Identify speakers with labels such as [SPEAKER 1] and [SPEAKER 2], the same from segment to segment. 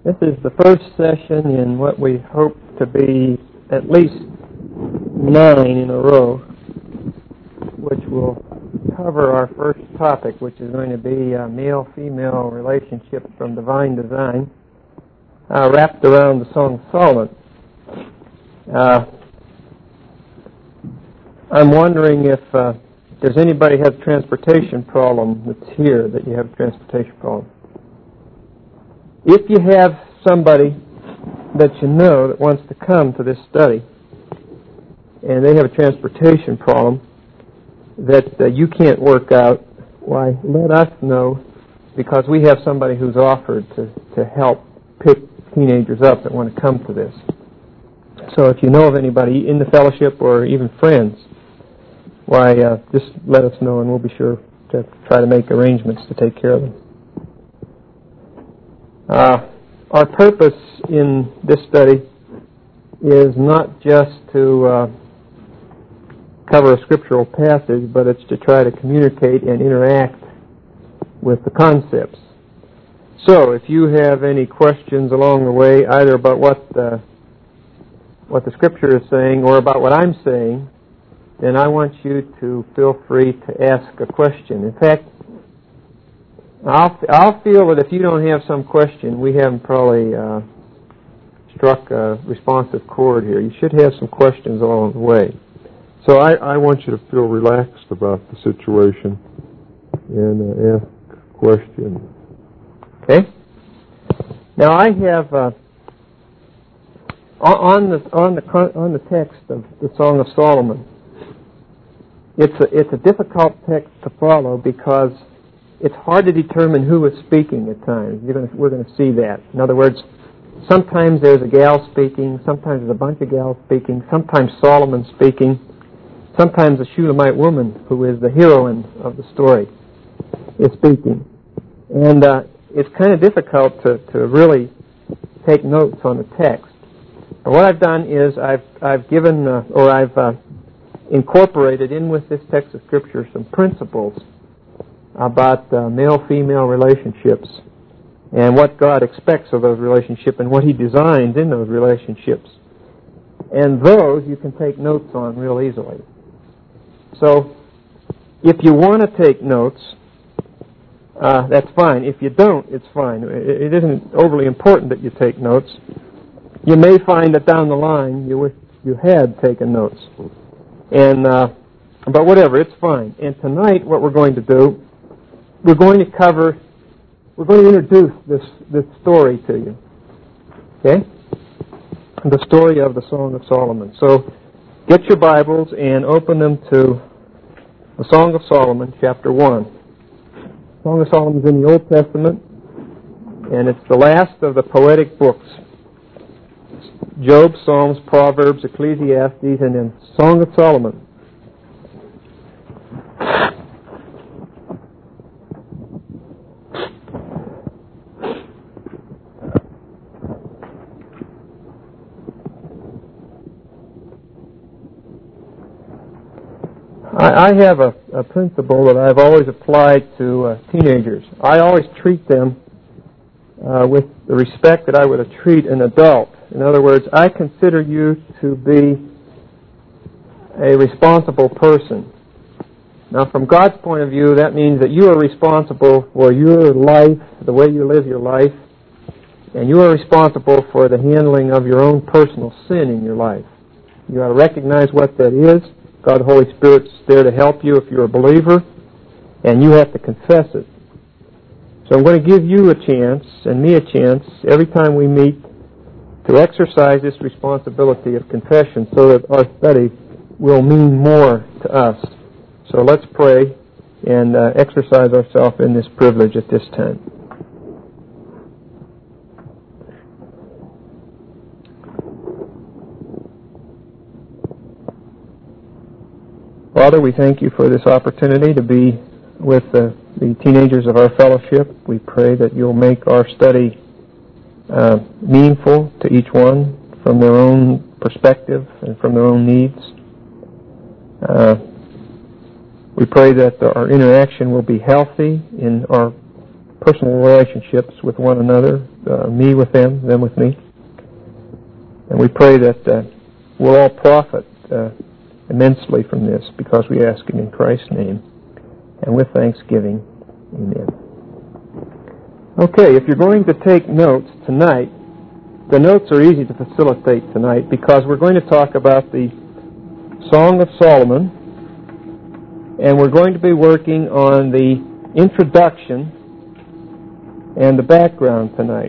[SPEAKER 1] This is the first session in what we hope to be at least 9 in a row, which will cover our first topic, which is going to be male-female relationships from divine design, wrapped around the Song of Solomon. I'm wondering if there's anybody has a transportation problem that's here, that you have a transportation problem. If you have somebody that you know that wants to come to this study, and they have a transportation problem that you can't work out, why, let us know, because we have somebody who's offered to help pick teenagers up that want to come to this. So if you know of anybody in the fellowship or even friends, why, just let us know and we'll be sure to try to make arrangements to take care of them. Our purpose in this study is not just to cover a scriptural passage, but it's to try to communicate and interact with the concepts. So, if you have any questions along the way, either about what the scripture is saying or about what I'm saying, then I want you to feel free to ask a question. In fact, I'll feel that if you don't have some question, we haven't probably struck a responsive chord here. You should have some questions along the way.
[SPEAKER 2] So I want you to feel relaxed about the situation and ask questions.
[SPEAKER 1] Okay. Now I have on the text of the Song of Solomon. It's a difficult text to follow because it's hard to determine who is speaking at times. We're going to see that. In other words, sometimes there's a gal speaking, sometimes there's a bunch of gals speaking, sometimes Solomon speaking, sometimes a Shulamite woman, who is the heroine of the story, is speaking. And it's kind of difficult to really take notes on the text. And what I've done is I've given, or I've incorporated in with this text of Scripture some principles about male-female relationships and what God expects of those relationships and what He designs in those relationships. And those you can take notes on real easily. So, if you want to take notes, that's fine. If you don't, it's fine. It isn't overly important that you take notes. You may find that down the line you wish you had taken notes. And but whatever, it's fine. And tonight, what we're going to do, we're going to introduce this story to you. Okay? The story of the Song of Solomon. So, get your Bibles and open them to the Song of Solomon, chapter 1. The Song of Solomon is in the Old Testament, and it's the last of the poetic books. Job, Psalms, Proverbs, Ecclesiastes, and then Song of Solomon. I have a principle that I've always applied to teenagers. I always treat them with the respect that I would treat an adult. In other words, I consider you to be a responsible person. Now, from God's point of view, that means that you are responsible for your life, the way you live your life, and you are responsible for the handling of your own personal sin in your life. You ought to recognize what that is. God, the Holy Spirit's there to help you if you're a believer, and you have to confess it. So I'm going to give you a chance, and me a chance, every time we meet, to exercise this responsibility of confession so that our study will mean more to us. So let's pray and exercise ourselves in this privilege at this time. Father, we thank you for this opportunity to be with the teenagers of our fellowship. We pray that you'll make our study meaningful to each one from their own perspective and from their own needs. We pray that our interaction will be healthy in our personal relationships with one another, me with them with me. And we pray that we'll all profit immensely from this, because we ask it in Christ's name. And with thanksgiving, amen. Okay, if you're going to take notes tonight, the notes are easy to facilitate tonight, because we're going to talk about the Song of Solomon, and we're going to be working on the introduction and the background tonight.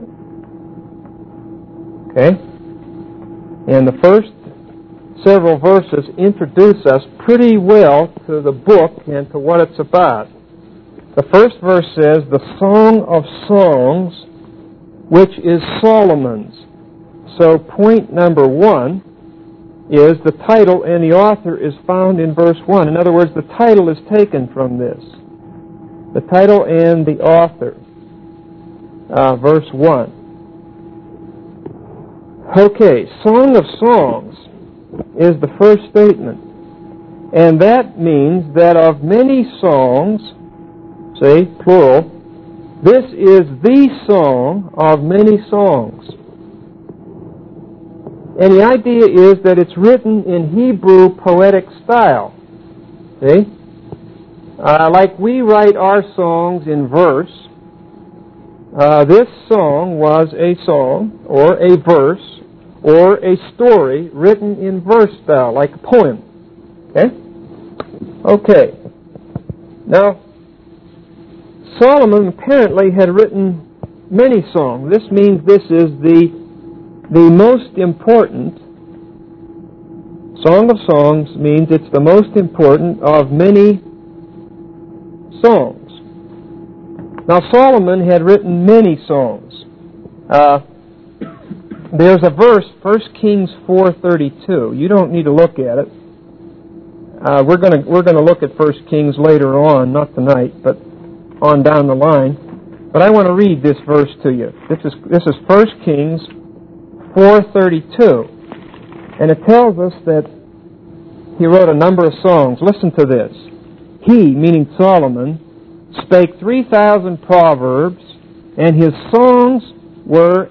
[SPEAKER 1] Okay? And the first several verses introduce us pretty well to the book and to what it's about. The first verse says, the Song of Songs, which is Solomon's. So point number 1 is the title, and the author is found in verse 1. In other words, the title is taken from this. The title and the author. Verse 1. Okay, Song of Songs is the first statement. And that means that of many songs, see, plural, this is the song of many songs. And the idea is that it's written in Hebrew poetic style. See? Like we write our songs in verse, this song was a song, or a verse, or a story written in verse style, like a poem. Okay? Okay. Now, Solomon apparently had written many songs. This means this is the most important. Song of Songs means it's the most important of many songs. Now, Solomon had written many songs. There's a verse, 1 Kings 4:32. You don't need to look at it. We're going to look at 1 Kings later on, not tonight, but on down the line. But I want to read this verse to you. This is 1 Kings 4:32, and it tells us that he wrote a number of songs. Listen to this. He, meaning Solomon, spake 3,000 proverbs, and his songs were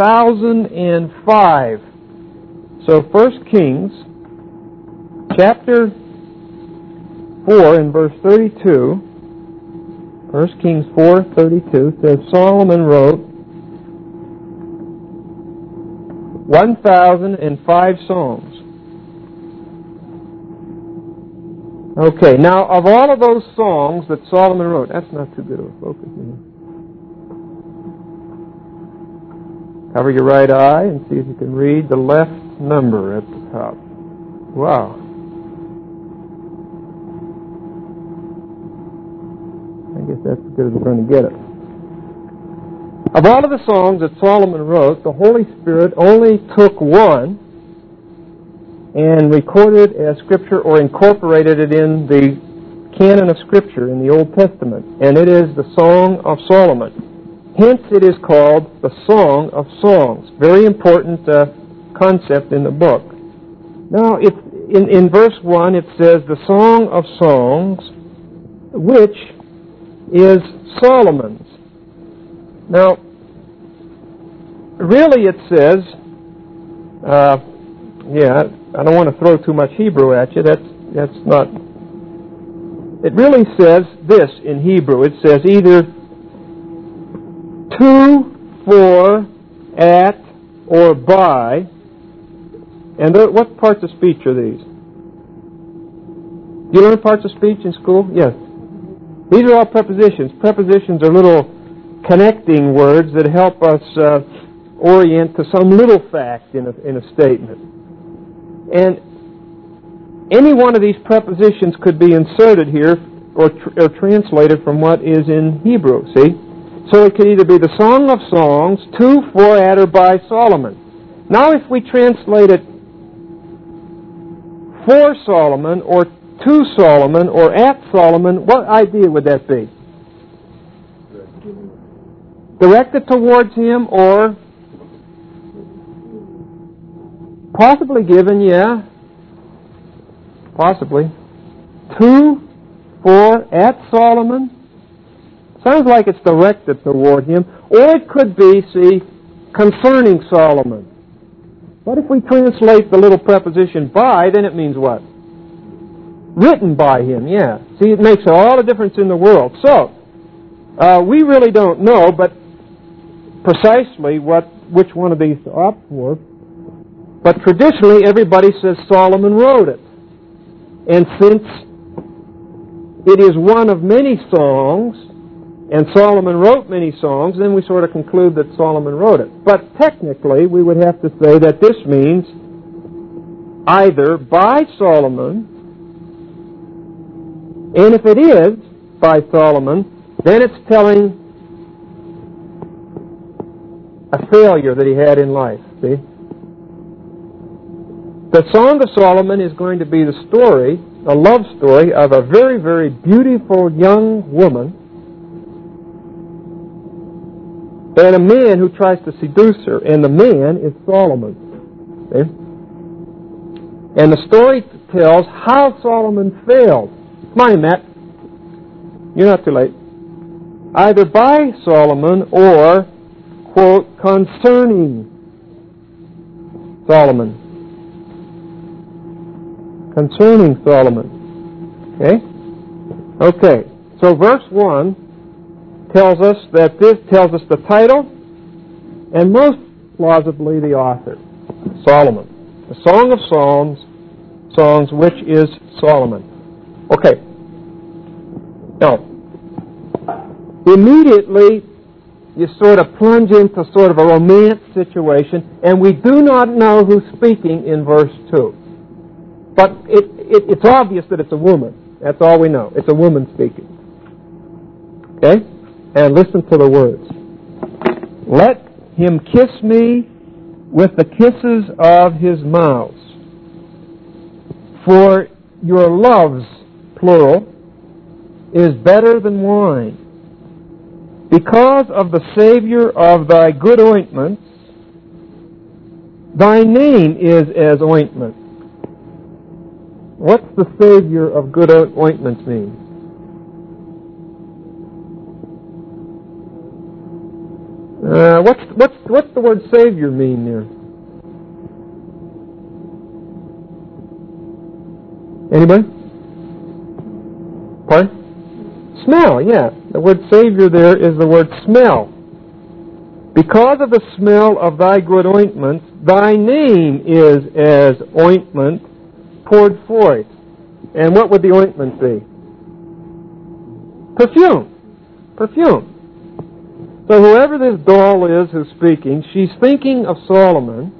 [SPEAKER 1] 1,005. So 1 Kings chapter 4 and verse 32, 1 Kings 4:32 says Solomon wrote 1,005 songs. Okay, now of all of those songs that Solomon wrote, that's not too good of a focus here. Cover your right eye and see if you can read the left number at the top. Wow. I guess that's as good as we're going to get it. Of all of the songs that Solomon wrote, the Holy Spirit only took one and recorded as Scripture, or incorporated it in the canon of Scripture in the Old Testament, and it is the Song of Solomon. Hence it is called the Song of Songs. Very important concept in the book. Now, in verse 1 it says the Song of Songs, which is Solomon's. Now, really it says, I don't want to throw too much Hebrew at you. That's not. It really says this in Hebrew. It says either to, for, at, or by. And what parts of speech are these? You learn parts of speech in school? Yes. These are all prepositions. Prepositions are little connecting words that help us orient to some little fact in a statement. And any one of these prepositions could be inserted here or translated from what is in Hebrew, see? So it could either be the Song of Songs, to, for, at, or by Solomon. Now if we translate it for Solomon, or to Solomon, or at Solomon, what idea would that be? Directed towards him, or possibly given, yeah. Possibly. To, for, at Solomon. Sounds like it's directed toward him. Or it could be, see, concerning Solomon. What if we translate the little preposition by, then it means what? Written by him, yeah. See, it makes all the difference in the world. So, we really don't know, but precisely which one of these to opt for. But traditionally, everybody says Solomon wrote it. And since it is one of many songs, and Solomon wrote many songs, then we sort of conclude that Solomon wrote it. But technically, we would have to say that this means either by Solomon, and if it is by Solomon, then it's telling a failure that he had in life, see? The Song of Solomon is going to be the story, a love story, of a very, very beautiful young woman and a man who tries to seduce her, and the man is Solomon. See? And the story tells how Solomon failed. Come on, Matt. You're not too late. Either by Solomon or, quote, concerning Solomon. Concerning Solomon. Okay, so verse 1 tells us that this tells us the title and most plausibly the author, Solomon. The Song of Songs, which is Solomon. Okay. Now, immediately you sort of plunge into sort of a romance situation, and we do not know who's speaking in verse 2. But it's obvious that it's a woman. That's all we know. It's a woman speaking. Okay? And listen to the words. Let him kiss me with the kisses of his mouth. For your loves, plural, is better than wine. Because of the Savior of thy good ointments, thy name is as ointment. What's the Savior of good ointments mean? What's the word Savior mean there? Anybody? Pardon? Smell, yeah. The word Savior there is the word smell. Because of the smell of thy good ointments, thy name is as ointment poured forth. And what would the ointment be? Perfume. Perfume. So whoever this doll is who's speaking, she's thinking of Solomon,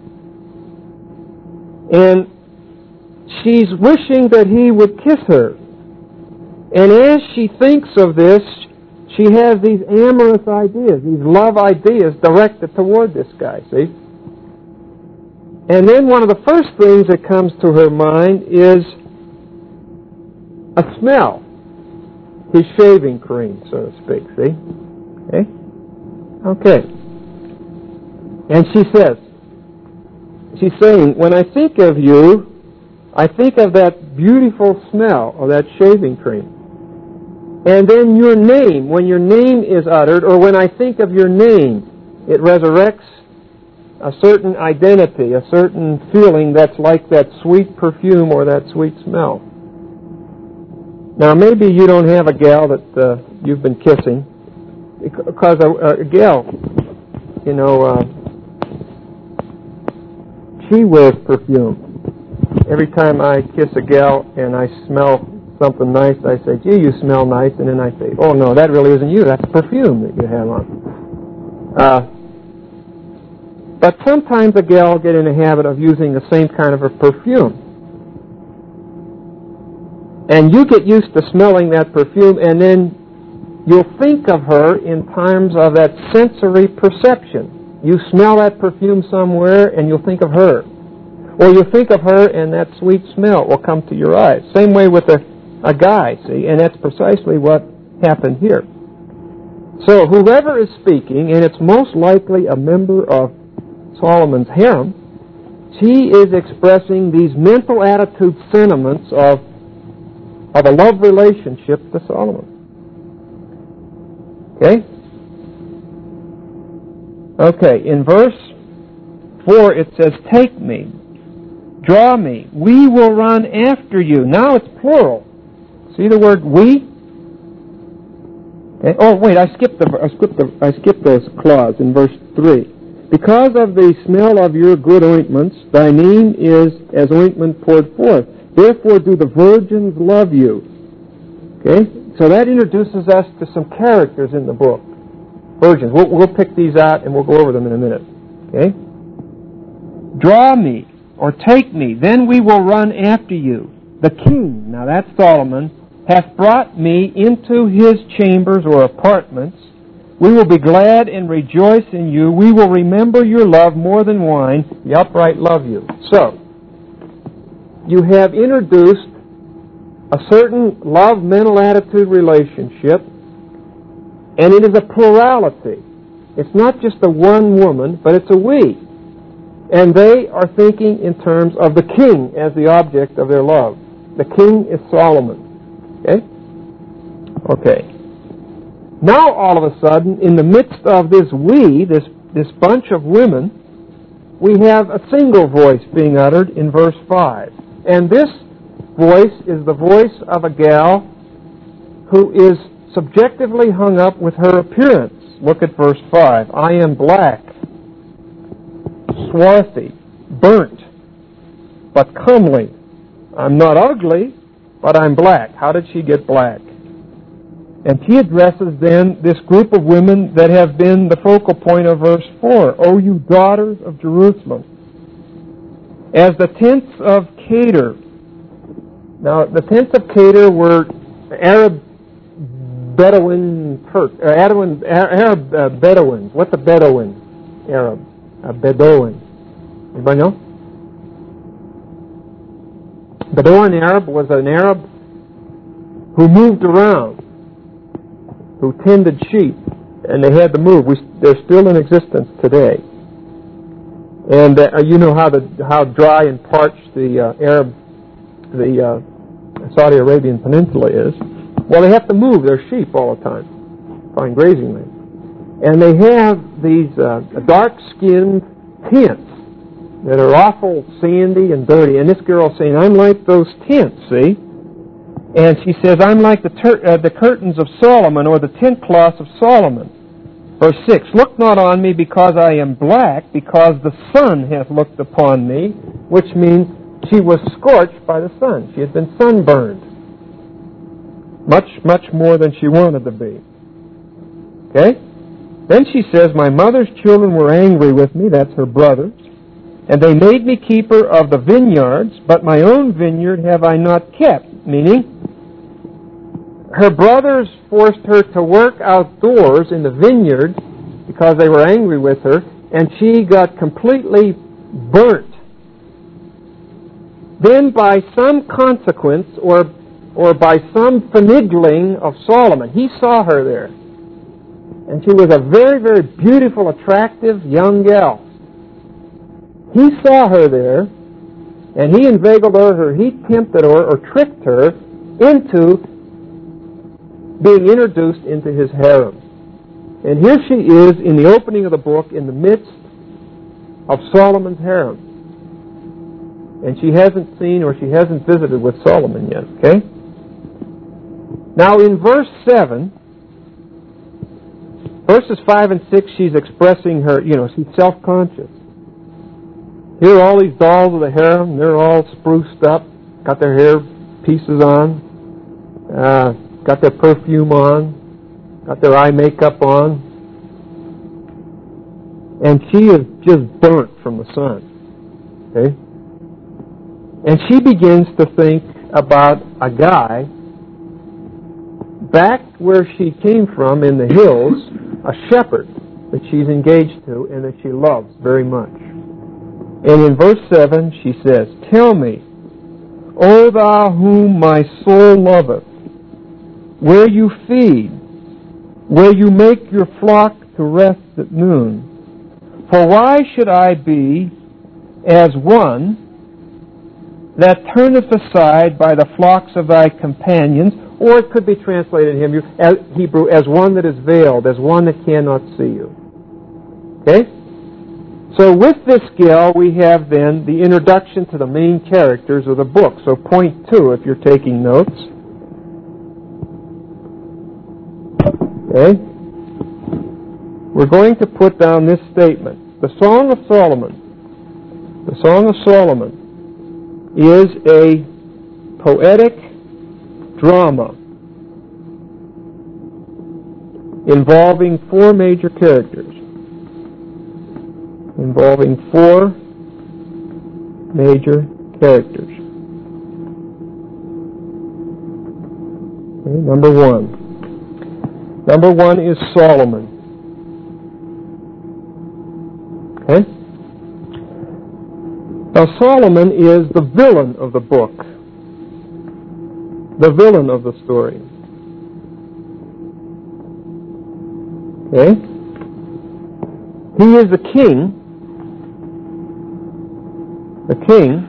[SPEAKER 1] and she's wishing that he would kiss her. And as she thinks of this, she has these amorous ideas, these love ideas directed toward this guy, see? And then one of the first things that comes to her mind is a smell. His shaving cream, so to speak, see? Okay. And she's saying, when I think of you, I think of that beautiful smell of that shaving cream. And then your name, when your name is uttered, or when I think of your name, it resurrects a certain identity, a certain feeling that's like that sweet perfume or that sweet smell. Now, maybe you don't have a gal that you've been kissing, because a gal, she wears perfume. Every time I kiss a gal and I smell something nice, I say, gee, you smell nice, and then I say, oh no, that really isn't you, that's perfume that you have on. But sometimes a gal will get in the habit of using the same kind of a perfume. And you get used to smelling that perfume, and then you'll think of her in terms of that sensory perception. You smell that perfume somewhere, and you'll think of her. Or you'll think of her, and that sweet smell will come to your eyes. Same way with a guy, see? And that's precisely what happened here. So whoever is speaking, and it's most likely a member of Solomon's harem, she is expressing these mental attitude sentiments of a love relationship to Solomon. Okay? Okay, in verse 4 it says, take me, draw me, we will run after you. Now it's plural. See the word we? Okay. Oh, wait, I skipped this clause in verse 3. Because of the smell of your good ointments, thy name is as ointment poured forth. Therefore do the virgins love you. Okay? So that introduces us to some characters in the book. Virgins. We'll pick these out and we'll go over them in a minute. Okay? Draw me, or take me, then we will run after you. The king, now that's Solomon, hath brought me into his chambers or apartments. We will be glad and rejoice in you. We will remember your love more than wine. The upright love you. So, you have introduced a certain love-mental attitude relationship, and it is a plurality. It's not just a one woman, but it's a we. And they are thinking in terms of the king as the object of their love. The king is Solomon. Okay? Okay. Now, all of a sudden, in the midst of this we, this bunch of women, we have a single voice being uttered in verse 5. And this voice is the voice of a gal who is subjectively hung up with her appearance. Look at verse 5. I am black, swarthy, burnt, but comely. I'm not ugly, but I'm black. How did she get black? And she addresses then this group of women that have been the focal point of verse 4. O you daughters of Jerusalem, as the tents of Kedar. Now, the tents of Kedar were Arab Bedouin Arab Bedouins. What's a Bedouin? Arab. A Bedouin. Anybody know? Bedouin Arab was an Arab who moved around, who tended sheep, and they had to move. They're still in existence today. And you know how dry and parched the Saudi Arabian Peninsula is. Well, they have to move their sheep all the time, find grazing land. And they have these dark-skinned tents that are awful sandy and dirty. And this girl's saying, I'm like those tents, see? And she says, I'm like the curtains of Solomon, or the tent cloths of Solomon. Verse 6, look not on me because I am black, because the sun hath looked upon me, which means she was scorched by the sun. She had been sunburned. Much, much more than she wanted to be. Okay? Then she says, my mother's children were angry with me, that's her brothers, and they made me keeper of the vineyards, but my own vineyard have I not kept. Meaning, her brothers forced her to work outdoors in the vineyard because they were angry with her, and she got completely burnt. Then by some consequence, or by some finagling of Solomon, he saw her there. And she was a very, very beautiful, attractive young gal. He saw her there, and he inveigled her, he tempted her, or tricked her into being introduced into his harem. And here she is in the opening of the book in the midst of Solomon's harem. And she hasn't seen or she hasn't visited with Solomon yet, okay? Now in verse 7, verses 5 and 6, she's expressing her, she's self-conscious. Here are all these dolls of the harem. They're all spruced up, got their hair pieces on, got their perfume on, got their eye makeup on. And she is just burnt from the sun. Okay? And she begins to think about a guy back where she came from in the hills, a shepherd that she's engaged to and that she loves very much. And in verse 7 she says, tell me, O thou whom my soul loveth, where you feed, where you make your flock to rest at noon. For why should I be as one that turneth aside by the flocks of thy companions, or it could be translated in Hebrew as one that is veiled, as one that cannot see you. Okay? So with this gal, we have then the introduction to the main characters of the book. So point 2, if you're taking notes. Okay? We're going to put down this statement. The Song of Solomon. The Song of Solomon is a poetic drama involving 4 major characters. Involving 4 major characters. Okay, number 1. Number 1 is Solomon. Okay? Now Solomon is the villain of the book. The villain of the story. Okay? He is the king. The king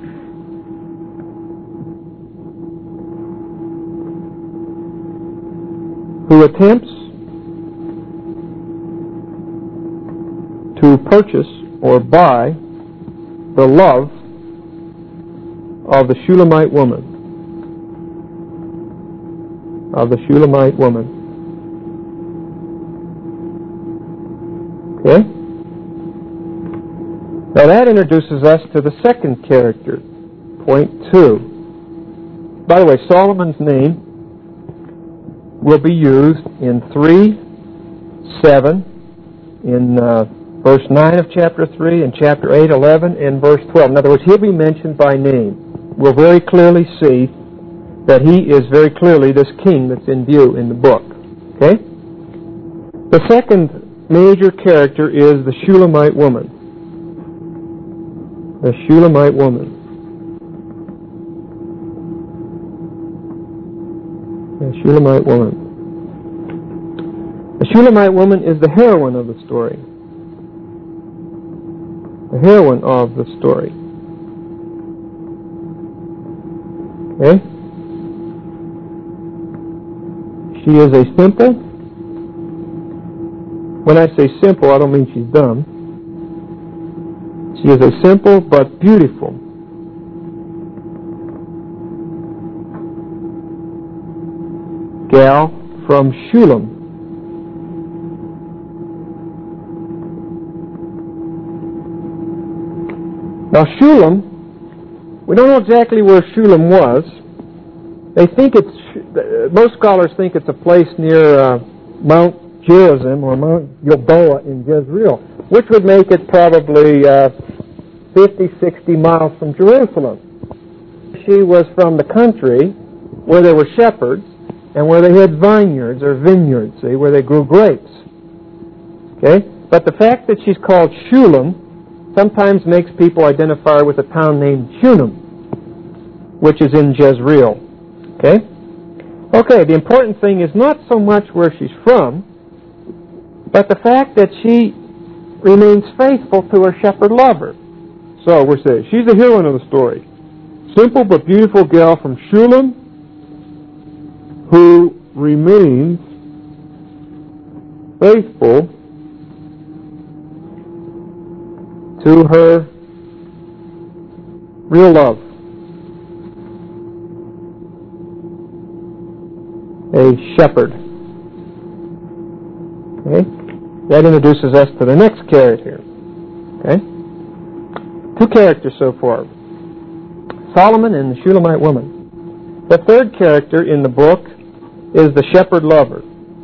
[SPEAKER 1] who attempts to purchase or buy the love of the Shulamite woman. Of the Shulamite woman. Okay? Now that introduces us to the second character, point 2. By the way, Solomon's name will be used in 3, 7, in verse 9 of chapter 3, in chapter 8, 11, and verse 12. In other words, he'll be mentioned by name. We'll very clearly see that he is very clearly this king that's in view in the book. Okay? The second major character is the Shulamite woman. The Shulamite woman. The Shulamite woman. The Shulamite woman is the heroine of the story. The heroine of the story. Okay? She is a simple. When I say simple, I don't mean she's dumb. She is a simple but beautiful gal from Shulam. Now Shulam, we don't know exactly where Shulam was. They think most scholars think it's a place near Mount Gerizim or Mount Gilboa in Jezreel, which would make it probably 50, 60 miles from Jerusalem. She was from the country where there were shepherds and where they had vineyards or vineyards, see, where they grew grapes. Okay? But the fact that she's called Shulam sometimes makes people identify her with a town named Shunem, which is in Jezreel. Okay? Okay, the important thing is not so much where she's from, but the fact that she remains faithful to her shepherd lover. So we're saying she's the heroine of the story. Simple but beautiful gal from Shulam who remains faithful to her real love. A shepherd. Okay? That introduces us to the next character. Okay? 2 characters so far. Solomon and the Shulamite woman. The third character in the book is the shepherd lover.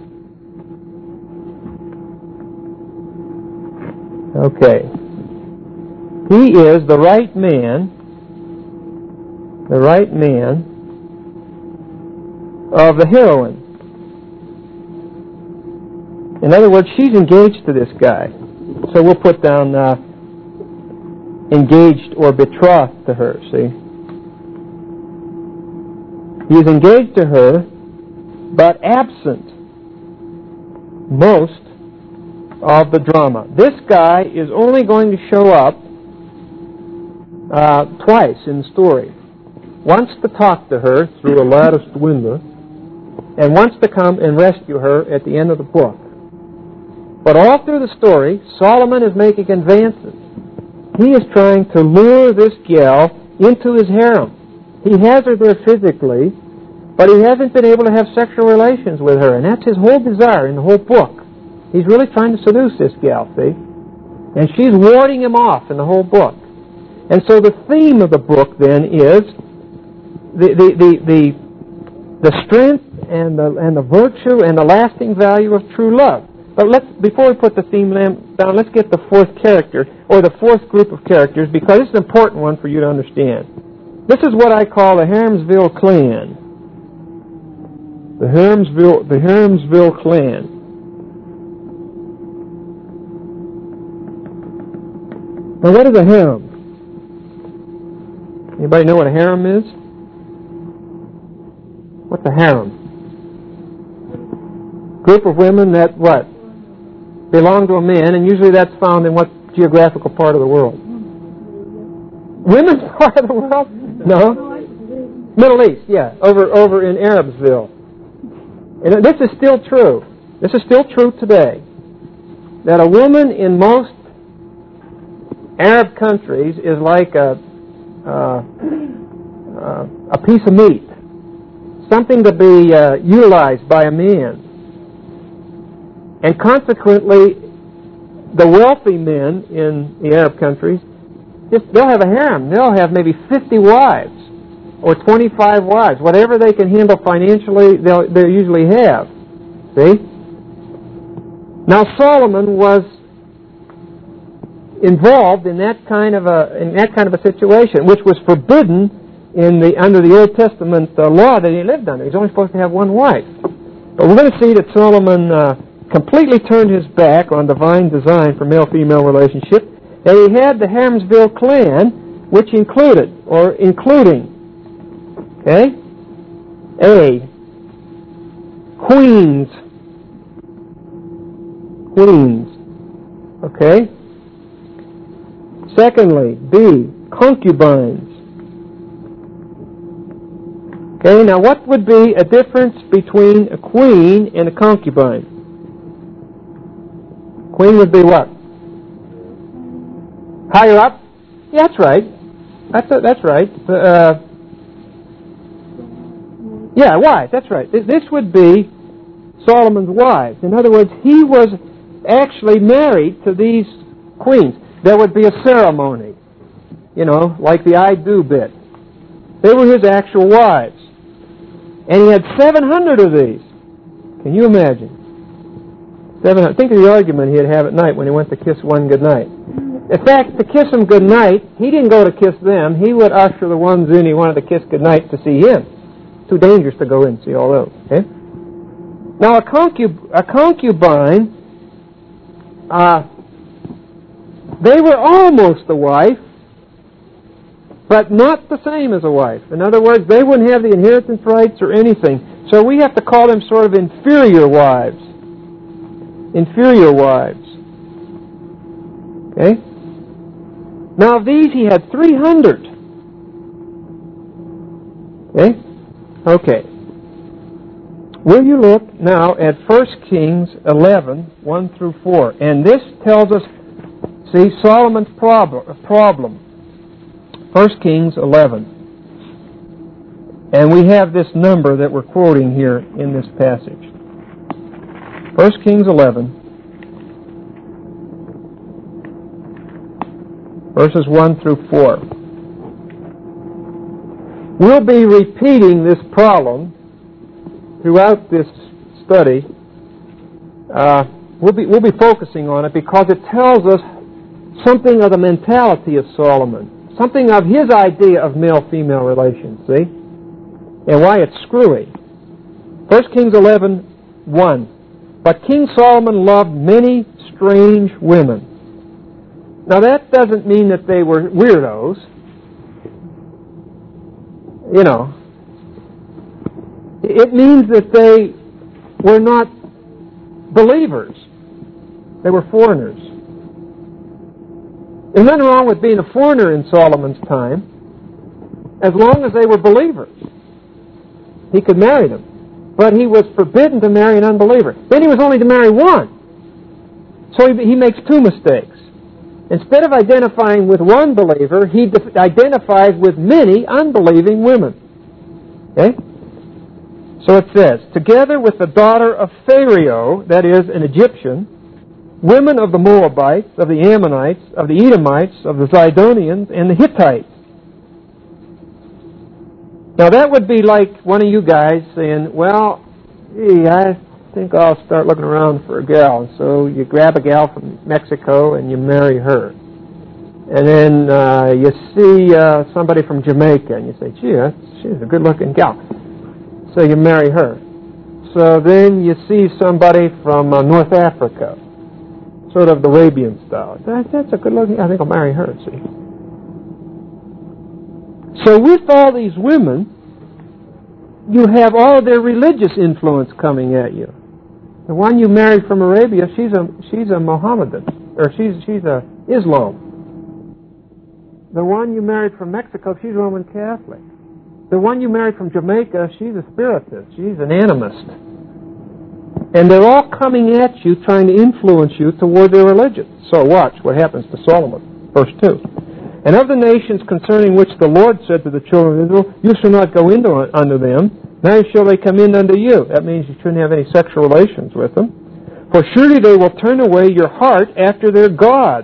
[SPEAKER 1] Okay. He is the right man of the heroine. In other words, she's engaged to this guy. So we'll put down engaged or betrothed to her, see? He is engaged to her, but absent most of the drama. This guy is only going to show up twice in the story. Once to talk to her through a latticed window, and wants to come and rescue her at the end of the book. But all through the story, Solomon is making advances. He is trying to lure this gal into his harem. He has her there physically, but he hasn't been able to have sexual relations with her, and that's his whole desire in the whole book. He's really trying to seduce this gal, see? And she's warding him off in the whole book. And so the theme of the book then is the strength and the virtue and the lasting value of true love. But before we put the theme down, let's get the fourth character, or the fourth group of characters, because it's an important one for you to understand. This is what I call the Haremsville clan. The Haremsville clan. Now, what is a harem? Anybody know what a harem is? What's a harem? Group of women that, what? Belong to a man, and usually that's found in what geographical part of the world? Women's part of the world? No? Middle East, yeah. Over in Arabsville. And this is still true. This is still true today. That a woman in most Arab countries is like a piece of meat. Something to be utilized by a man. And consequently, the wealthy men in the Arab countries, they'll have a harem. They'll have maybe 50 wives or 25 wives. Whatever they can handle financially, they'll usually have. See? Now, Solomon was involved in that kind of a situation, which was forbidden under the Old Testament law that he lived under. He's only supposed to have one wife. But we're going to see that Solomon completely turned his back on divine design for male-female relationship, and he had the Haremsville clan, which including, okay, A, queens, okay. Secondly, B, concubines. Okay, now what would be a difference between a queen and a concubine? Queen would be what? Higher up? Yeah, that's right. That's right. Yeah, wife. That's right. This would be Solomon's wives. In other words, he was actually married to these queens. There would be a ceremony, like the I do bit. They were his actual wives. And he had 700 of these. Can you imagine? 700. Think of the argument he'd have at night when he went to kiss one goodnight. In fact, to kiss them goodnight, he didn't go to kiss them. He would usher the ones in he wanted to kiss goodnight to see him. Too dangerous to go in and see all those. Okay? Now, a concubine, they were almost a wife, but not the same as a wife. In other words, they wouldn't have the inheritance rights or anything. So we have to call them sort of inferior wives. Inferior wives. Okay? Now of these he had 300. Okay? Okay. Will you look now at 1 Kings 11, 1 through 4. And this tells us, see, Solomon's problem. 1 Kings 11. And we have this number that we're quoting here in this passage. 1 Kings 11, verses 1 through 4. We'll be repeating this problem throughout this study. We'll be focusing on it because it tells us something of the mentality of Solomon, something of his idea of male-female relations, see? And why it's screwy. 1 Kings 11, 1. But King Solomon loved many strange women. Now that doesn't mean that they were weirdos. It means that they were not believers. They were foreigners. There's nothing wrong with being a foreigner in Solomon's time, as long as they were believers. He could marry them. but he was forbidden to marry an unbeliever. Then he was only to marry one. So he makes two mistakes. Instead of identifying with one believer, he identifies with many unbelieving women. Okay? So it says, together with the daughter of Pharaoh, that is, an Egyptian, women of the Moabites, of the Ammonites, of the Edomites, of the Zidonians, and the Hittites. Now that would be like one of you guys saying, well, gee, I think I'll start looking around for a gal. So you grab a gal from Mexico and you marry her. And then you see somebody from Jamaica and you say, gee, she's a good-looking gal. So you marry her. So then you see somebody from North Africa, sort of the Arabian style. That's a good-looking, I think I'll marry her, see. So with all these women, you have all of their religious influence coming at you. The one you married from Arabia, she's a Mohammedan, or she's a Islam. The one you married from Mexico, she's Roman Catholic. The one you married from Jamaica, she's a spiritist. She's an animist. And they're all coming at you, trying to influence you toward their religion. So watch what happens to Solomon. Verse 2. And of the nations concerning which the Lord said to the children of Israel, you shall not go into unto them, neither shall they come in unto you. That means you shouldn't have any sexual relations with them. For surely they will turn away your heart after their gods.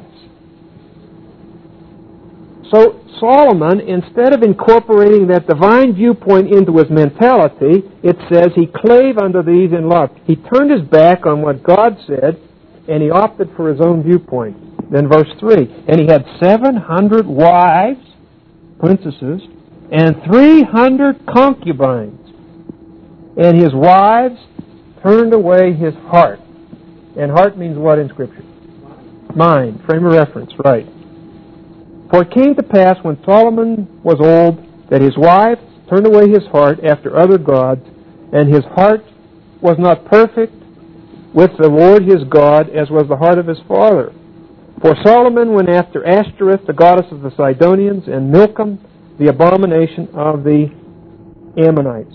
[SPEAKER 1] So Solomon, instead of incorporating that divine viewpoint into his mentality, it says he clave unto these in love. He turned his back on what God said, and he opted for his own viewpoint. Then verse 3, and he had 700 wives, princesses, and 300 concubines. And his wives turned away his heart. And heart means what in Scripture? Mind, frame of reference, right. For it came to pass when Solomon was old that his wives turned away his heart after other gods, and his heart was not perfect with the Lord his God as was the heart of his father. For Solomon went after Ashtoreth, the goddess of the Sidonians, and Milcom, the abomination of the Ammonites.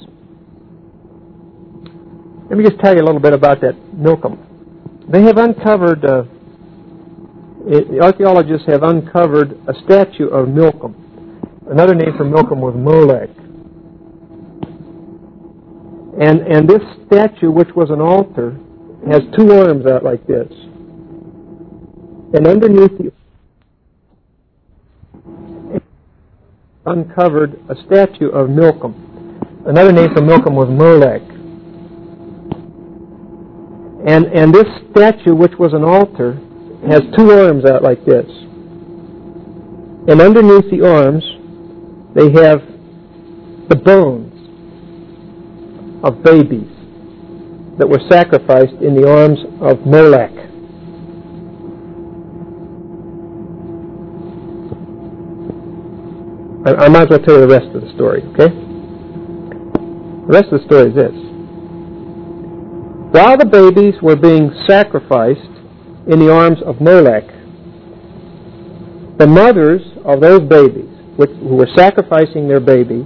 [SPEAKER 1] Let me just tell you a little bit about that Milcom. They have uncovered, archaeologists have uncovered a statue of Milcom. Another name for Milcom was Molech. And this statue, which was an altar, has two arms out like this. And underneath the uncovered a statue of Milcom. Another name for Milcom was Molech. And this statue, which was an altar, has two arms out like this. And underneath the arms, they have the bones of babies that were sacrificed in the arms of Molech. I might as well tell you the rest of the story, okay? The rest of the story is this. While the babies were being sacrificed in the arms of Molech, the mothers of those babies, who were sacrificing their babies,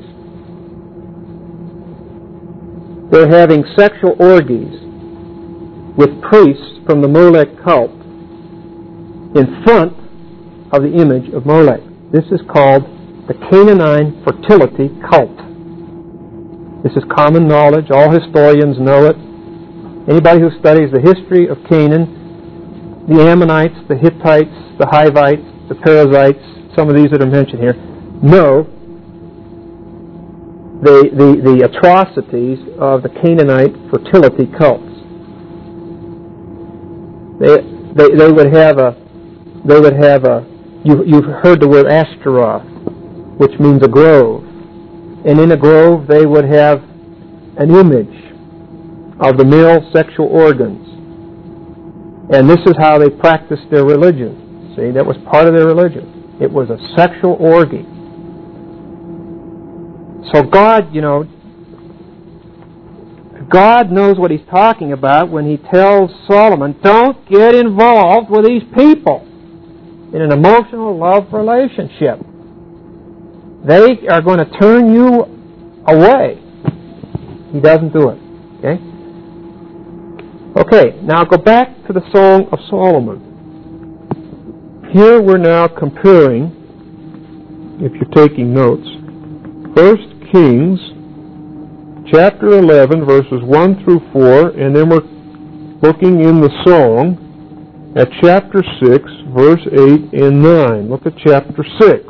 [SPEAKER 1] were having sexual orgies with priests from the Molech cult in front of the image of Molech. This is called the Canaanite fertility cult. This is common knowledge. All historians know it. Anybody who studies the history of Canaan, the Ammonites, the Hittites, the Hivites, the Perizzites, some of these that are mentioned here, know the atrocities of the Canaanite fertility cults. They would have a you've heard the word Ashtaroth, which means a grove. And in a grove they would have an image of the male sexual organs. And this is how they practiced their religion. See, that was part of their religion. It was a sexual orgy. So God, God knows what He's talking about when He tells Solomon, don't get involved with these people in an emotional love relationship. They are going to turn you away. He doesn't do it. Okay? Okay, now go back to the Song of Solomon. Here we're now comparing, if you're taking notes, 1 Kings chapter 11, verses 1 through 4, and then we're looking in the song at chapter 6, verse 8 and 9. Look at chapter 6.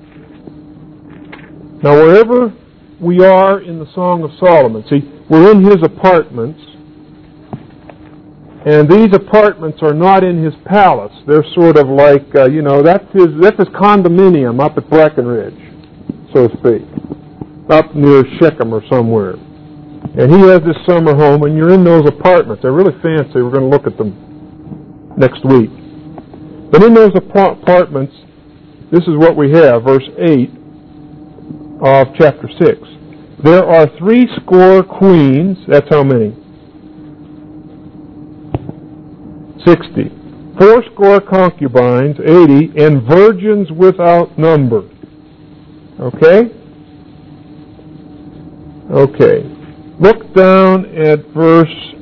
[SPEAKER 1] Now, wherever we are in the Song of Solomon, see, we're in his apartments, and these apartments are not in his palace. They're sort of like, that's his condominium up at Breckenridge, so to speak, up near Shechem or somewhere. And he has this summer home, and you're in those apartments. They're really fancy. We're going to look at them next week. But in those apartments, this is what we have, verse 8 of chapter 6. There are 80 queens, that's how many? 60. 80 concubines, 80, and virgins without number. Okay? Okay. Look down at verse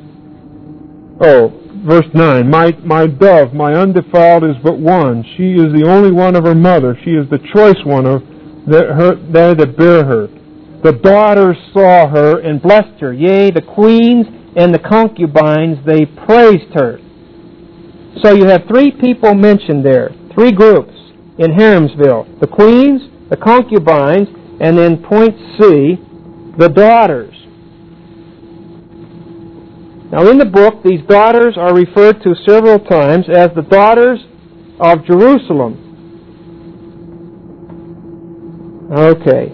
[SPEAKER 1] 9. My dove, my undefiled, is but one. She is the only one of her mother. She is the choice one of they that bear her. The daughters saw her and blessed her. Yea, the queens and the concubines, they praised her. So you have 3 people mentioned there, 3 groups in Haramsville. The queens, the concubines, and then point C, the daughters. Now in the book, these daughters are referred to several times as the daughters of Jerusalem. Okay.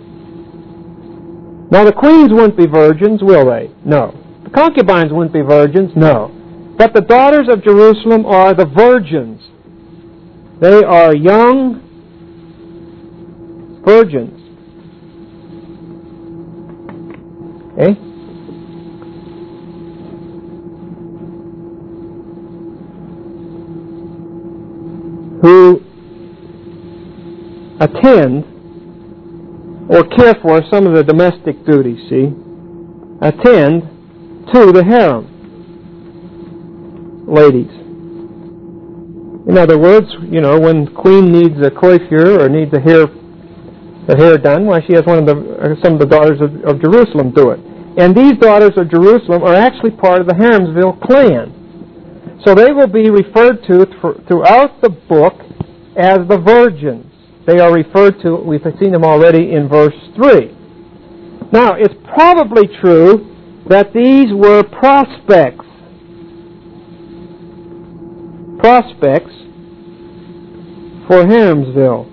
[SPEAKER 1] Now the queens wouldn't be virgins, will they? No. The concubines wouldn't be virgins? No. But the daughters of Jerusalem are the virgins. They are young virgins. Okay? Who attend or care for some of the domestic duties, see? Attend to the harem. Ladies. In other words, when queen needs a coiffure or needs the hair done, why, she has some of the daughters of Jerusalem do it. And these daughters of Jerusalem are actually part of the Haramsville clan. So they will be referred to throughout the book as the virgins. They are referred to, we've seen them already in verse 3. Now, it's probably true that these were prospects for Haramsville.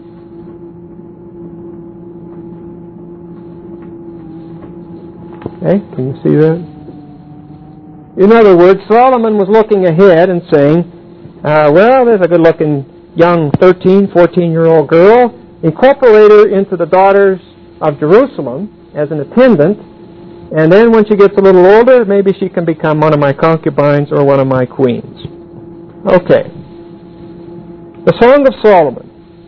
[SPEAKER 1] Okay, can you see that? In other words, Solomon was looking ahead and saying, there's a good-looking young 13, 14-year-old girl. Incorporate her into the daughters of Jerusalem as an attendant, and then when she gets a little older, maybe she can become one of my concubines or one of my queens. Okay. The Song of Solomon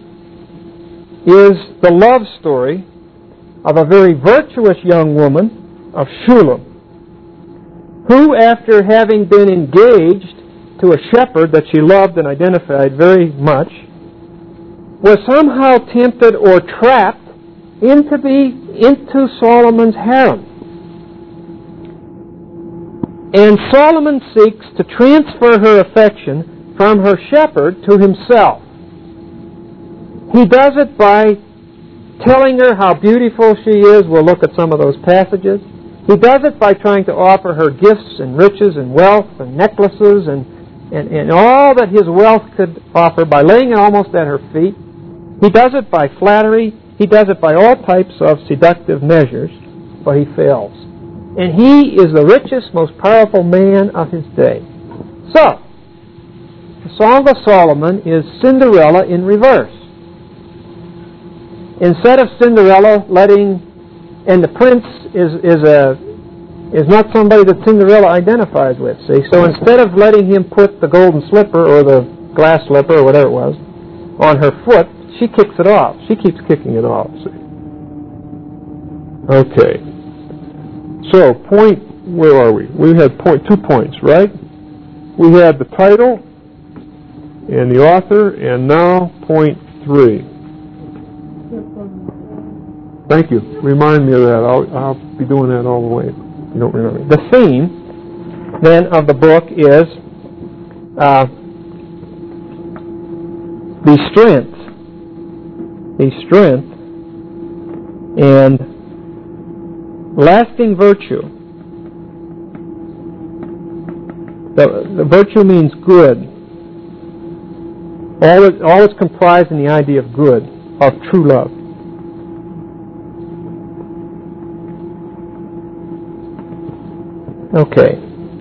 [SPEAKER 1] is the love story of a very virtuous young woman of Shulam, who, after having been engaged to a shepherd that she loved and identified very much, was somehow tempted or trapped into Solomon's harem. And Solomon seeks to transfer her affection from her shepherd to himself. He does it by telling her how beautiful she is. We'll look at some of those passages. He does it by trying to offer her gifts and riches and wealth and necklaces and all that his wealth could offer, by laying it almost at her feet. He does it by flattery. He does it by all types of seductive measures, but he fails. And he is the richest, most powerful man of his day. So, the Song of Solomon is Cinderella in reverse. Instead of Cinderella and the prince is not somebody that Cinderella identifies with, see? So instead of letting him put the golden slipper or the glass slipper or whatever it was on her foot, she kicks it off. She keeps kicking it off, see? Okay. So, point
[SPEAKER 2] where are we? We had 2 points, right? We had the title and the author, and now point 3. Thank you. Remind me of that. I'll be doing that all the way. You don't remember.
[SPEAKER 1] The theme, then, of the book is the strength and lasting virtue. The virtue means good. All is comprised in the idea of good, of true love. Okay.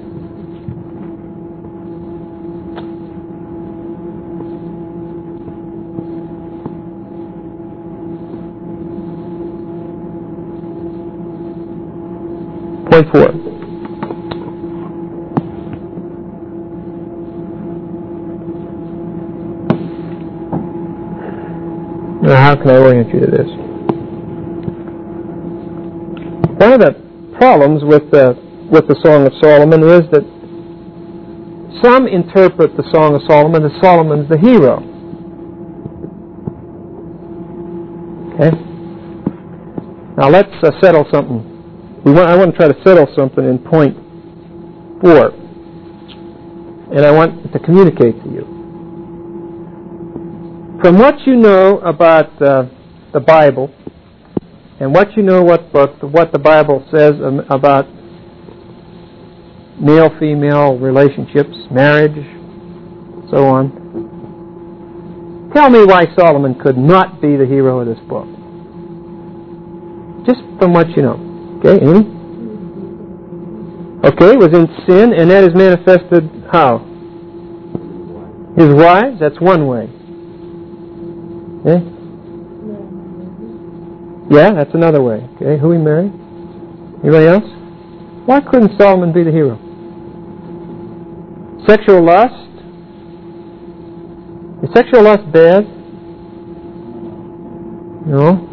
[SPEAKER 1] Point 4. Now, how can I orient you to this? One of the problems with the Song of Solomon is that some interpret the Song of Solomon as Solomon's the hero. Okay? Now let's settle something. I want to try to settle something in point 4. And I want to communicate to you. From what you know about the Bible, and what you know what the Bible says about male-female relationships, marriage, so on, tell me why Solomon could not be the hero of this book. Just from what you know. Okay, Amy? Okay, was in sin, and that is manifested how? His wives? That's one way. Okay? Yeah, that's another way. Okay, who he married? Anybody else? Why couldn't Solomon be the hero? Sexual lust? Is sexual lust bad? No.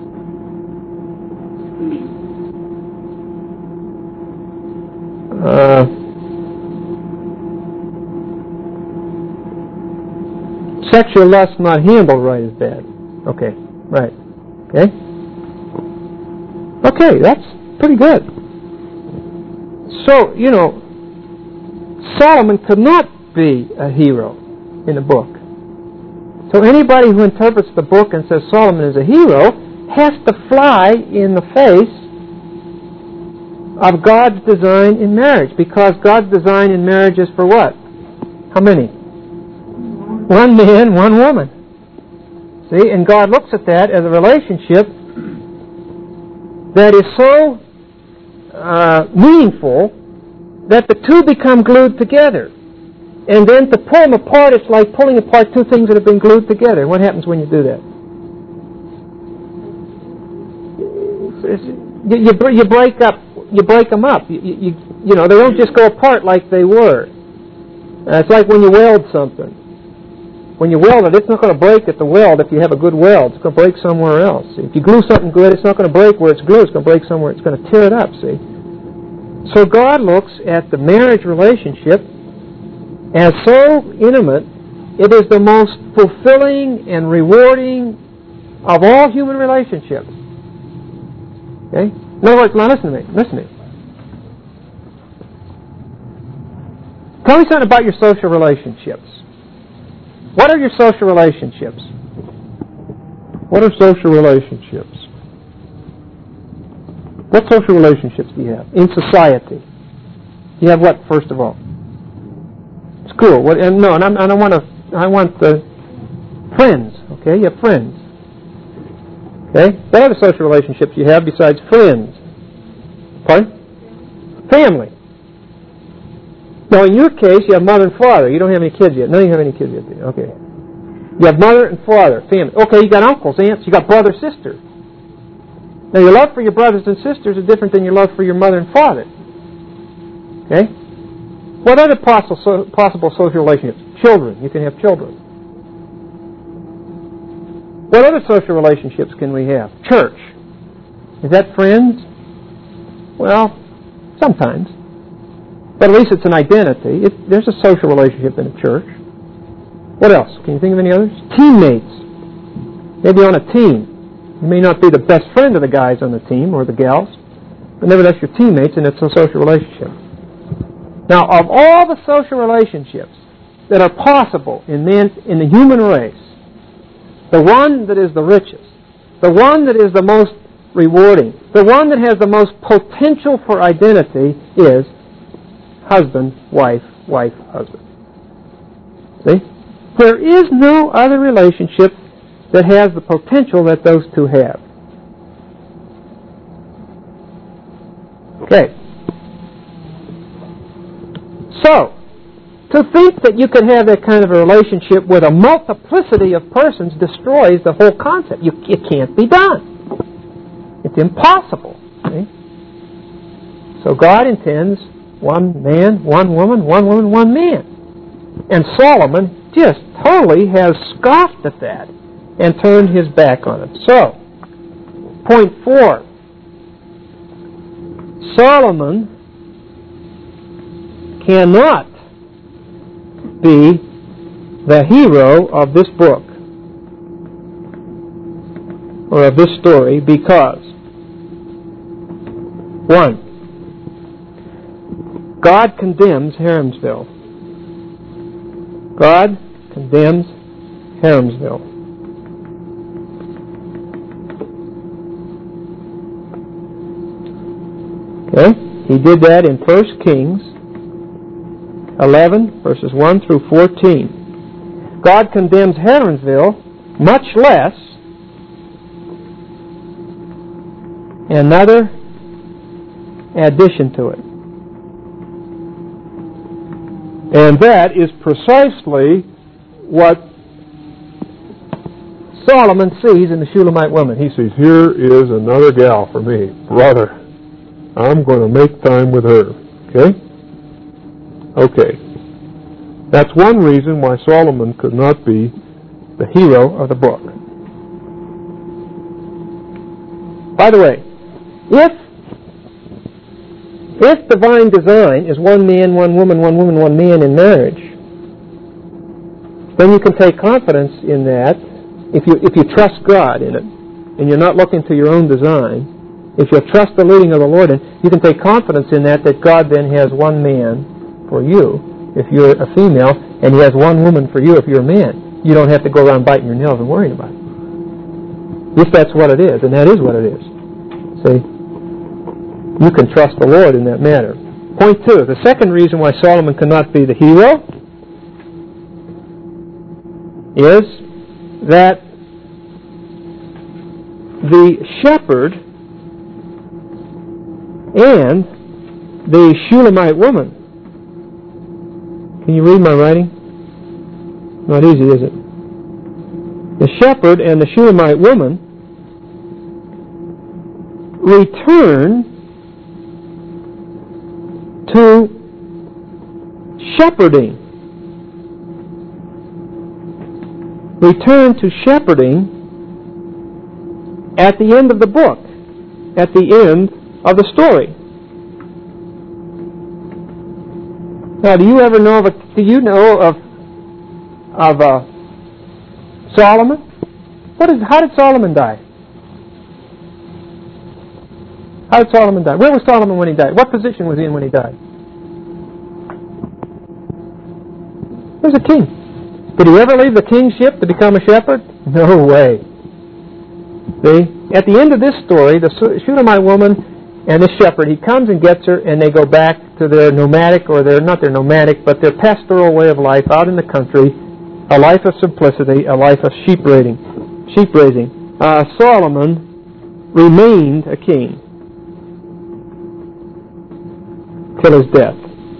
[SPEAKER 1] Sexual lust not handled right is bad. Okay, right. Okay? Okay, that's pretty good. So, Solomon could not be a hero in the book. So anybody who interprets the book and says Solomon is a hero has to fly in the face of God's design in marriage, because God's design in marriage is for what? How many? One man, one woman. See, and God looks at that as a relationship that is so meaningful that the two become glued together. And then to pull them apart, it's like pulling apart two things that have been glued together. What happens when you do that? You break them up. They don't just go apart like they were. It's like when you weld something. When you weld it, it's not going to break at the weld if you have a good weld. It's going to break somewhere else. If you glue something good, it's not going to break where it's glued. It's going to break somewhere. It's going to tear it up, see? So God looks at the marriage relationship as so intimate, it is the most fulfilling and rewarding of all human relationships. Okay? In other words, now listen to me. Tell me something about your social relationships. What are your social relationships?
[SPEAKER 2] What are social relationships?
[SPEAKER 1] What social relationships do you have in society? You have what, first of all? School. What? I want the friends. Okay, you have friends. Okay, what other social relationships you have besides friends? Pardon? Family. Now, in your case, you have mother and father. You don't have any kids yet. No, you don't have any kids yet. Okay. You have mother and father, family. Okay, you got uncles, aunts. You got brother, sister. Now, your love for your brothers and sisters is different than your love for your mother and father. Okay? What other possible social relationships? Children. You can have children. What other social relationships can we have? Church. Is that friends? Well, Sometimes. But at least it's an identity. There's a social relationship in a church. What else? Can you think of any others? Teammates. Maybe on a team. You may not be the best friend of the guys on the team or the gals, but nevertheless you're teammates, and it's a social relationship. Now, of all the social relationships that are possible in the human race, the one that is the richest, the one that is the most rewarding, the one that has the most potential for identity is husband, wife, wife, husband. See? There is no other relationship that has the potential that those two have. Okay. So, to think that you could have that kind of a relationship with a multiplicity of persons destroys the whole concept. It can't be done. It's impossible. See? So God intends one man, one woman, one man. And Solomon just totally has scoffed at that and turned his back on it. So, point 4. Solomon cannot be the hero of this book or of this story because 1. God condemns Haramsville. God condemns Haramsville. Okay? He did that in 1 Kings 11, verses 1 through 14. God condemns Haramsville, much less another addition to it. And that is precisely what Solomon sees in the Shulamite woman. He says, here is another gal for me. Brother, I'm going to make time with her. Okay? Okay. That's one reason why Solomon could not be the hero of the book. By the way, if divine design is one man, one woman, one man in marriage, then you can take confidence in that if you trust God in it, and you're not looking to your own design. If you trust the leading of the Lord, and you can take confidence in that God then has one man for you if you're a female, and He has one woman for you if you're a man. You don't have to go around biting your nails and worrying about it. If that's what it is, and that is what it is. See? You can trust the Lord in that matter. Point 2. The second reason why Solomon cannot be the hero is that the shepherd and the Shulamite woman. Can you read my writing? Not easy, is it? The shepherd and the Shulamite woman return to shepherding. Return to shepherding at the end of the book, at the end of the story. Now, do you know of Solomon? How did Solomon die? How did Solomon die? Where was Solomon when he died? What position was he in when he died? He was a king. Did he ever leave the kingship to become a shepherd? No way. See? At the end of this story, the Shulamite woman and the shepherd, he comes and gets her, and they go back to their nomadic, or not their nomadic, but their pastoral way of life out in the country, a life of simplicity, a life of sheep raising. Solomon remained a king till his death.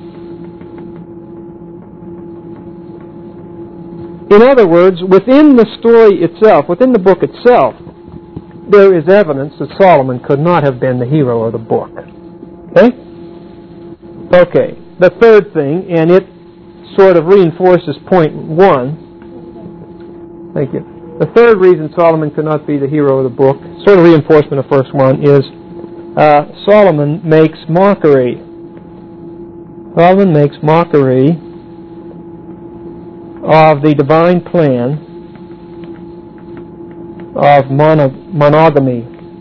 [SPEAKER 1] In other words, within the story itself, within the book itself, there is evidence that Solomon could not have been the hero of the book. Okay? Okay. The third thing, and it sort of reinforces point 1. Thank you. The third reason Solomon could not be the hero of the book, sort of reinforcement of first one, is Solomon makes mockery Solomon makes mockery of the divine plan of monogamy.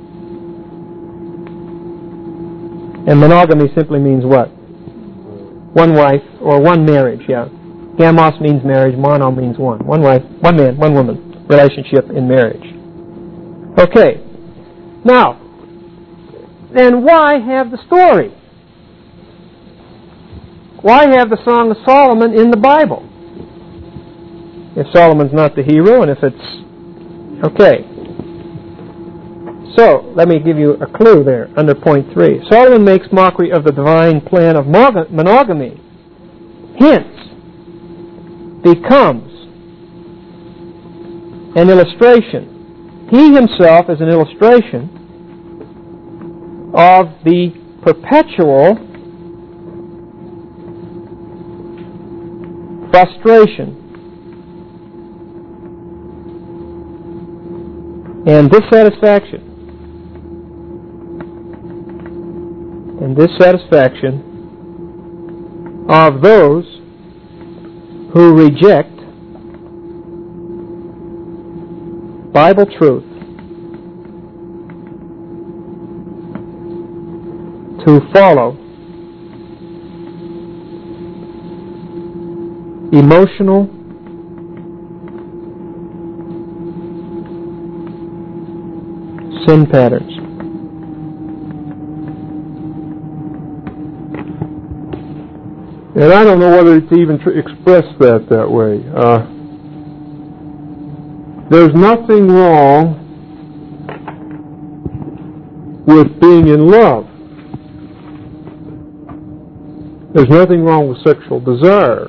[SPEAKER 1] And monogamy simply means what? One wife, or one marriage, yeah. Gamos means marriage, mono means one. One wife, one man, one woman. Relationship in marriage. Okay. Now, then why have the story? Why have the Song of Solomon in the Bible? If Solomon's not the hero, and if it's... Okay. So, let me give you a clue there, under point 3. Solomon makes mockery of the divine plan of monogamy. Hence, becomes an illustration. He himself is an illustration of the perpetual frustration and dissatisfaction of those who reject Bible truth to follow emotional sin patterns.
[SPEAKER 2] And I don't know whether to even express that way. There's nothing wrong with being in love. There's nothing wrong with sexual desire.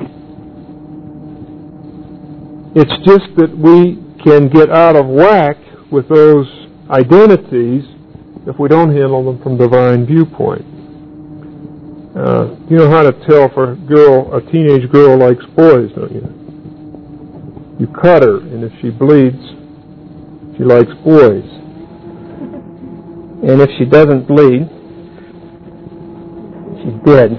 [SPEAKER 2] It's just that we can get out of whack with those identities if we don't handle them from divine viewpoint. You know how to tell if a teenage girl likes boys, don't you? You cut her, and if she bleeds, she likes boys. And if she doesn't bleed, she's dead.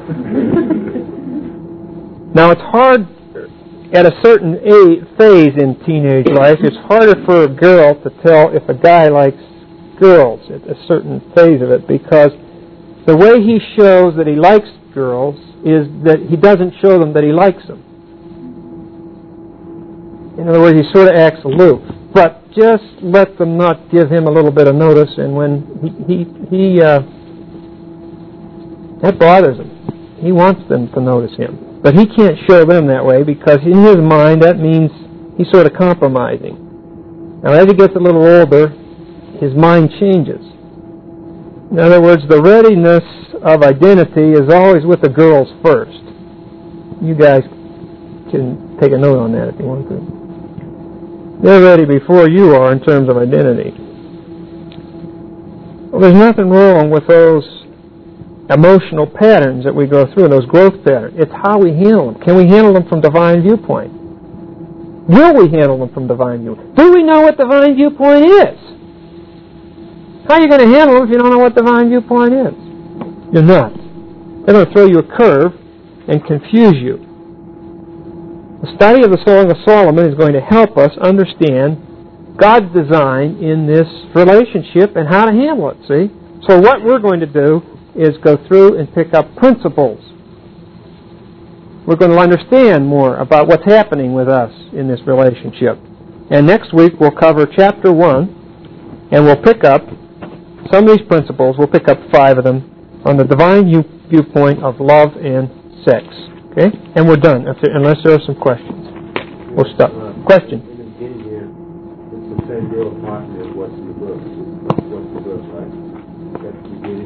[SPEAKER 2] Now, it's hard at a certain phase in teenage life. It's harder for a girl to tell if a guy likes girls at a certain phase of it, because the way he shows that he likes girls is that he doesn't show them that he likes them. In other words, he sort of acts aloof. But just let them not give him a little bit of notice, and when that bothers him. He wants them to notice him. But he can't show them that way, because in his mind that means he's sort of compromising. Now, as he gets a little older, his mind changes. In other words, the readiness of identity is always with the girls first. You guys can take a note on that if you want to. They're ready before you are in terms of identity. Well, there's nothing wrong with those emotional patterns that we go through, those growth patterns. It's how we handle them. Can we handle them from divine viewpoint? Will we handle them from divine viewpoint? Do we know what divine viewpoint is? How are you going to handle them if you don't know what divine viewpoint is? You're not. They're going to throw you a curve and confuse you. The study of the Song of Solomon is going to help us understand God's design in this relationship and how to handle it, see? So what we're going to do is go through and pick up principles. We're going to understand more about what's happening with us in this relationship. And next week we'll cover chapter 1, and we'll pick up some of these principles. We'll pick up 5 of them on the divine viewpoint of love and sex. Okay? And we're done, unless there are some questions. We'll stop. Question?
[SPEAKER 3] In the beginning here, it's the same girl talking as what's in the book. What's the book, right? That's the beginning.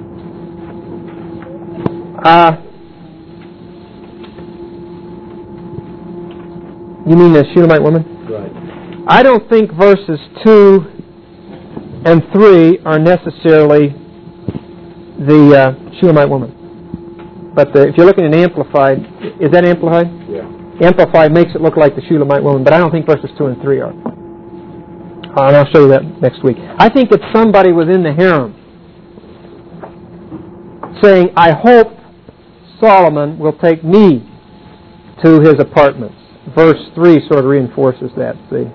[SPEAKER 1] You mean the Shunammite woman?
[SPEAKER 3] Right.
[SPEAKER 1] I don't think verses 2 and 3 are necessarily the Shunammite woman. But if you're looking at Amplified, is that Amplified?
[SPEAKER 3] Yeah.
[SPEAKER 1] Amplified makes it look like the Shunammite woman, but I don't think verses 2 and 3 are. And I'll show you that next week. I think it's somebody within the harem saying, I hope
[SPEAKER 2] Solomon will take me to his apartments. Verse 3 sort of reinforces that, see.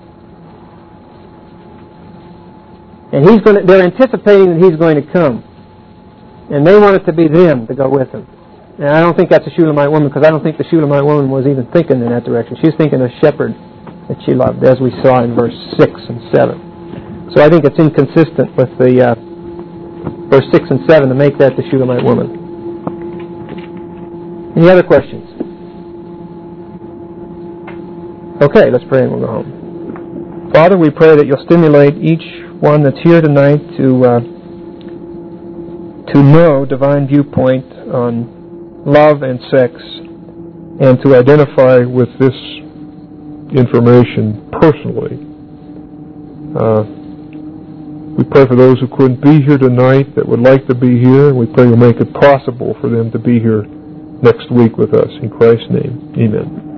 [SPEAKER 2] And they're anticipating that he's going to come. And they want it to be them to go with him. And I don't think that's a Shulamite woman, because I don't think the Shulamite woman was even thinking in that direction. She's thinking of a shepherd that she loved, as we saw in verse 6 and 7. So I think it's inconsistent with the verse 6 and 7 to make that the Shulamite woman. Any other questions? Okay, let's pray and we'll go home. Father, we pray that you'll stimulate each one that's here tonight to know divine viewpoint on love and sex, and to identify with this information personally. We pray for those who couldn't be here tonight that would like to be here, and we pray you'll make it possible for them to be here next week with us. In Christ's name, amen.